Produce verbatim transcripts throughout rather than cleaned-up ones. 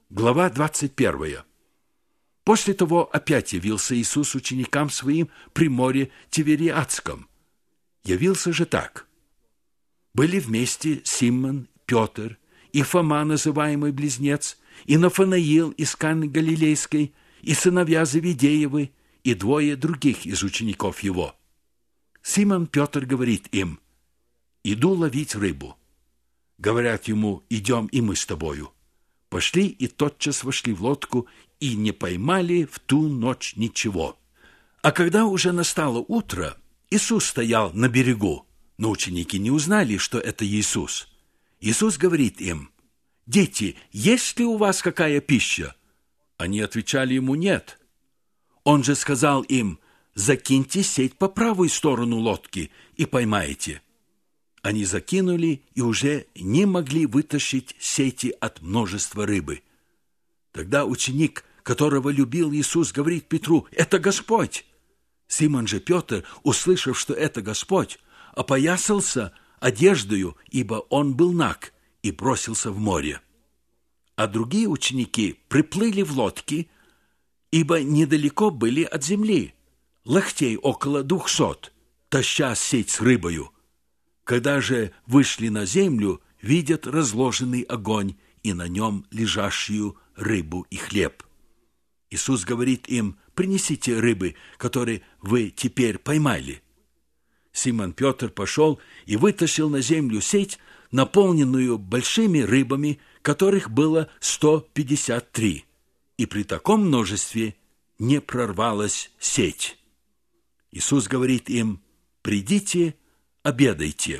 Глава двадцать первая. После того опять явился Иисус ученикам своим при море Тивериадском. Явился же так. Были вместе Симон, Петр, и Фома, называемый Близнец, и Нафанаил из Каны Галилейской, и сыновья Завидеевы, и двое других из учеников его. Симон Петр говорит им: «Иду ловить рыбу». Говорят ему: «Идем и мы с тобою». Пошли и тотчас вошли в лодку, и не поймали в ту ночь ничего. А когда уже настало утро, Иисус стоял на берегу, но ученики не узнали, что это Иисус. Иисус говорит им: «Дети, есть ли у вас какая пища?» Они отвечали ему: «Нет». Он же сказал им: «Закиньте сеть по правую сторону лодки и поймаете». Они закинули и уже не могли вытащить сети от множества рыбы. Тогда ученик, которого любил Иисус, говорит Петру: «Это Господь». Симон же Петр, услышав, что это Господь, опоясался одеждою, ибо он был наг, и бросился в море. А другие ученики приплыли в лодки, ибо недалеко были от земли, локтей около двухсот, таща сеть с рыбою. Когда же вышли на землю, видят разложенный огонь и на нем лежащую рыбу и хлеб. Иисус говорит им: «Принесите рыбы, которые вы теперь поймали». Симон Петр пошел и вытащил на землю сеть, наполненную большими рыбами, которых было сто пятьдесят три, и при таком множестве не прорвалась сеть. Иисус говорит им: «Придите, обедайте».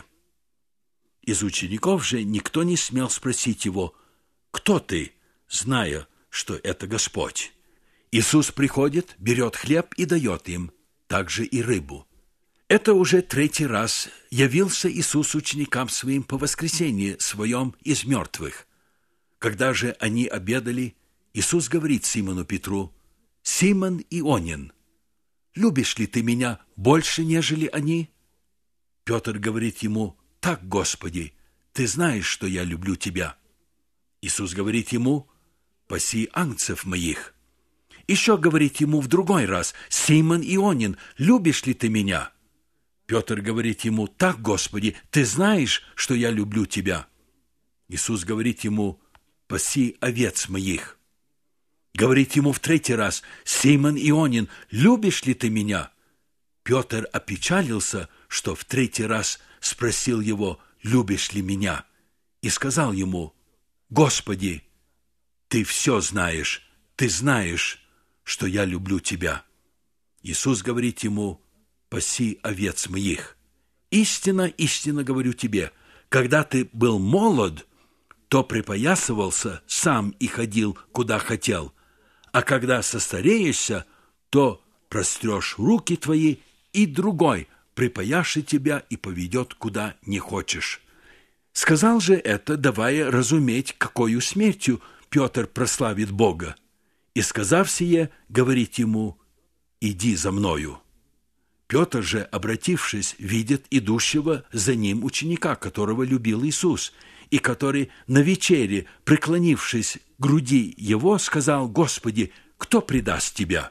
Из учеников же никто не смел спросить его: «Кто ты?», зная, что это Господь. Иисус приходит, берет хлеб и дает им, также и рыбу. Это уже третий раз явился Иисус ученикам своим по воскресенье своем из мертвых. Когда же они обедали, Иисус говорит Симону Петру: «Симон Ионин, любишь ли ты меня больше, нежели они?» Петр говорит ему: «Так, Господи, ты знаешь, что я люблю тебя». Иисус говорит ему: «Паси агнцев моих». Еще говорит ему в другой раз: «Симон Ионин, любишь ли ты меня?» Петр говорит ему: «Так, Господи, ты знаешь, что я люблю тебя». Иисус говорит ему: «Паси овец моих». Говорит ему в третий раз: «Симон Ионин, любишь ли ты меня?» Петр опечалился, что в третий раз спросил его: «Любишь ли меня?» И сказал ему: «Господи, ты все знаешь, ты знаешь, что я люблю тебя». Иисус говорит ему: «Паси овец моих. Истинно, истинно говорю тебе, когда ты был молод, то припоясывался сам и ходил, куда хотел, а когда состареешься, то прострешь руки твои, и другой припояшет тебя и поведет, куда не хочешь». Сказал же это, давая разуметь, какою смертью Петр прославит Бога. И, сказав сие, говорит ему: «Иди за мною». Петр же, обратившись, видит идущего за ним ученика, которого любил Иисус, и который на вечере, преклонившись к груди его, сказал: «Господи, кто предаст тебя?»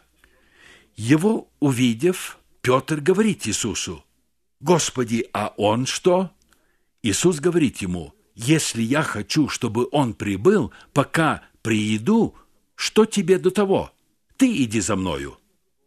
Его увидев, Петр говорит Иисусу: «Господи, а он что?» Иисус говорит ему: «Если я хочу, чтобы он прибыл, пока прииду, что тебе до того? Ты иди за мною».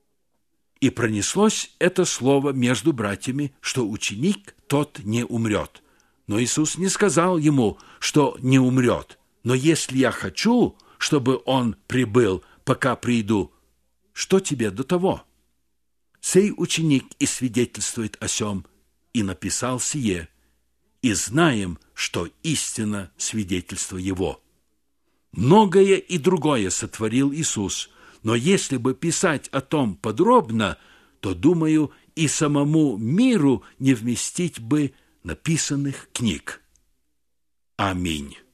И пронеслось это слово между братьями, что ученик тот не умрет. Но Иисус не сказал ему, что не умрет. «Но если я хочу, чтобы он прибыл, пока приду, что тебе до того?» Сей ученик и свидетельствует о сем, и написал сие, и знаем, что истинно свидетельство его. Многое и другое сотворил Иисус, но если бы писать о том подробно, то, думаю, и самому миру не вместить бы написанных книг. Аминь.